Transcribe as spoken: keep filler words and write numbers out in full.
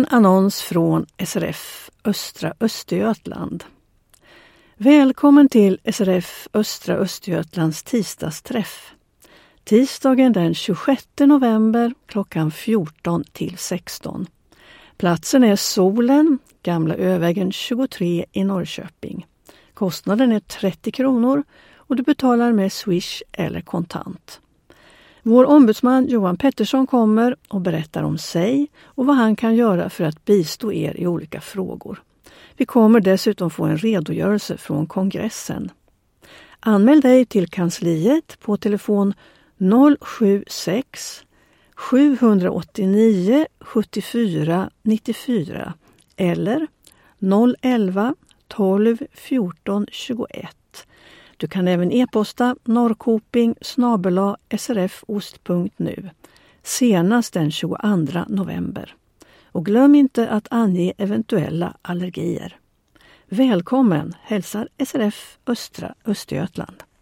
annons från S R F Östra Östergötland. Välkommen till S R F Östra Östergötlands tisdagsträff. Tisdagen den tjugosjätte november klockan fjorton till sexton. Platsen är Solen, Gamla Övägen tjugotre i Norrköping. Kostnaden är trettio kronor och du betalar med Swish eller kontant. Vår ombudsman Johan Pettersson kommer och berättar om sig och vad han kan göra för att bistå er i olika frågor. Vi kommer dessutom få en redogörelse från kongressen. Anmäl dig till kansliet på telefon noll sju sex sju åtta nio sju fyra nio fyra eller noll elva tolv fjorton tjugoett. Du kan även e-posta norrkoping snabel-a srfost punkt nu senast den tjugoandra november. Och glöm inte att ange eventuella allergier. Välkommen hälsar S R F Östra Östergötland.